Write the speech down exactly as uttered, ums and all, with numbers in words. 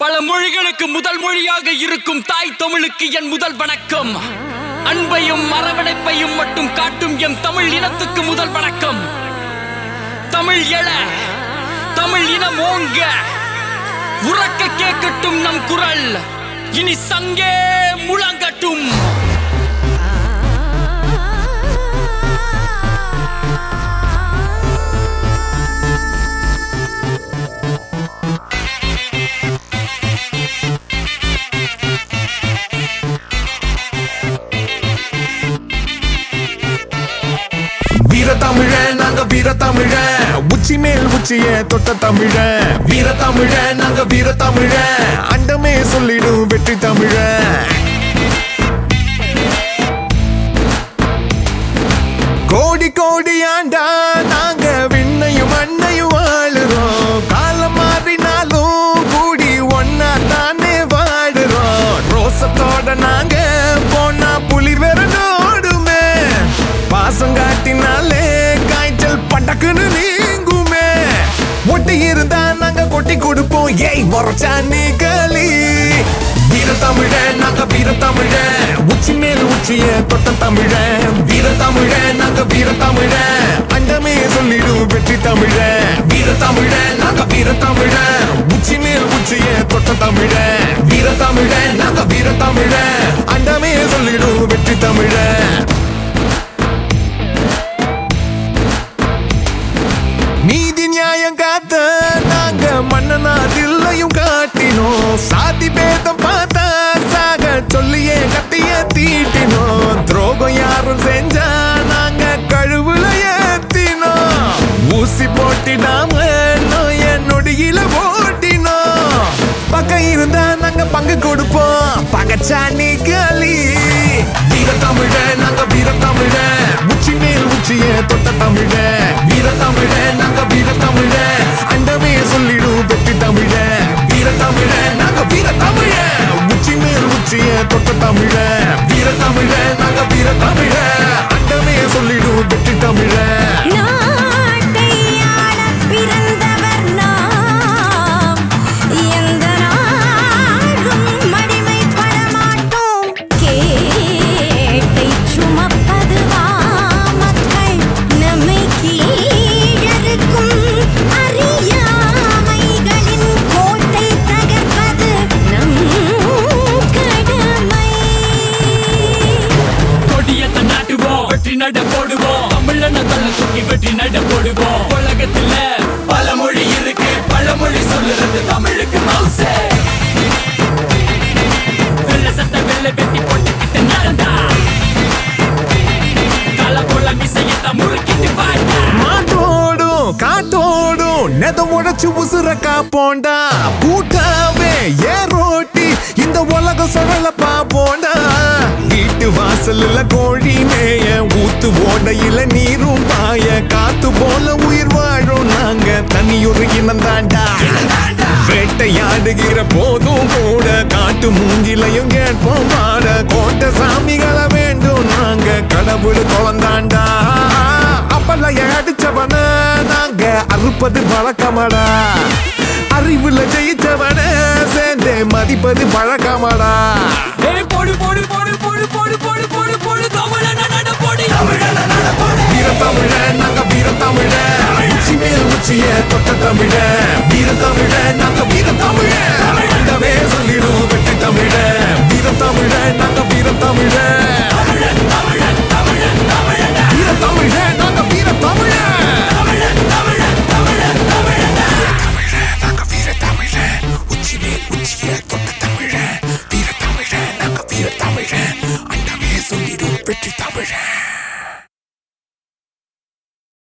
பல மொழிகளுக்கு முதல் மொழியாக இருக்கும் தாய் தமிழுக்கு என் முதல் வணக்கம். அன்பையும் அரவணைப்பையும் மட்டும் காட்டும் என் தமிழ் இனத்துக்கு முதல் வணக்கம். தமிழ் எழ, தமிழ் இனம் ஓங்க, உறக்க கேட்கட்டும் நம் குரல், இனி சங்கே முழங்கட்டும். வீர தமிழ நாங்க வீர தமிழ, உச்சி மேல் உச்சிய தொட்ட தமிழ. வீர தமிழ நாங்க வீர தமிழ, அண்டமே சொல்லிடும் வெற்றி தமிழ. கோடி கோடி ஆண்டா நாங்க விண்ணையும் மண்ணையும் வாழுறோம். காலம் மாறினாலும் கூடி ஒன்னா தானே வாடுறோம். ரோசத்தோட நாங்க போனா புலி வெறனோடுமே, பாசம் காட்டினாலே காய்ச்சல் பட்டக்குன்னு நீங்குமே. ஒட்டி இருந்தா நாங்க கொட்டி கொடுப்போம், ஏய் முறைச்சா நீ களி. வீர தமிழ நாங்க வீர தமிழ, உச்சி மேல் உச்சிய தொட்ட தமிழ. வீர தமிழ நாங்க வீர தமிழ, அண்டமே சொல்லிடும் வெற்றி தமிழ. வீர தமிழ நாங்க வீர தமிழ, உச்சி மேல் உச்சிய தொட்ட தமிழ. வீர தமிழ நாங்க வீர தமிழ, அண்டமே சொல்லிடும் வெற்றி தமிழ. நீதி நியாயம் காத்த நாங்க மன்னனாதில்லையும் காட்டினோம். சாதி பேதம் பார்த்தா சாக சொல்லியே கத்திய தீட்டினோம். துரோகம் யாரும் செஞ்சா நாங்க கழுவுல ஏத்தினோம். ஊசி போட்டிடாம நோய நொடியில ஓட்டினோம். பக்கம் இருந்தா நாங்க பங்கு கொடுப்போம், பகச்சா நீ களி. வீர தமிழ நாங்க வீர தமிழ, உச்சி மேல் உச்சிய தொட்ட தமிழ. வீர தமிழ நாங்க வீர தமிழ, அண்டமே சொல்லிடும் வெற்றி தமிழ. வீர தமிழ நாங்க வீர தமிழ, உச்சி மேல் உச்சிய தொட்ட தமிழ. வீர தமிழ நாங்க வீர தமிழ, அண்டமே சொல்லிடும் வெற்றி தமிழ. நட போடுவோம், தமிழன தள்ள தூக்கி வெற்றி நட போடுவோம். உலகத்துல பல மொழி இருக்கு, பழமொழி சொல்லுறது தமிழுக்கு மவுசே. வெள்ள சட்ட வெள்ள வெட்டி போட்டுக்கிட்டு நடந்தா, கால போல மிசையத்த முறுக்கிட்டு பாட்டா. மாட்டோடும் காத்தோடும் நெத உடைச்சு உசுர காப்போண்டா. கூட்டாவே ஏரோட்டி இந்த உலகம் சுழல பாப்போண்டா. வீட்டு வாசல்ல கோழி மேய, ஊத்து ஓடையில நீரும் பாய, காத்து போல உயிர் வாழும் நாங்க தனியொரு இனம் தாண்டா. வேட்டையாடுகிற போதும் கூட காட்டு மூங்கிலையும் கேட்போம் பாட. கோட்டை சாமிகளை வேண்டும் நாங்க கடவுள் குழந்தாண்டா. அப்பலைய அடிச்சவன நாங்க அறுப்பது வழக்கமடா. அறிவுல ஜெயிச்சவன சேர்ந்தே மதிப்பது பழக்கமடா. போடு போடு போடு போடு போடு போடு போடு போடு தமிழன நட போடு. வீர தமிழ நாங்க வீர தமிழ, உச்சி மேல் உச்சிய தொட்ட தமிழ. வீர தமிழ நாங்க வீர தமிழ.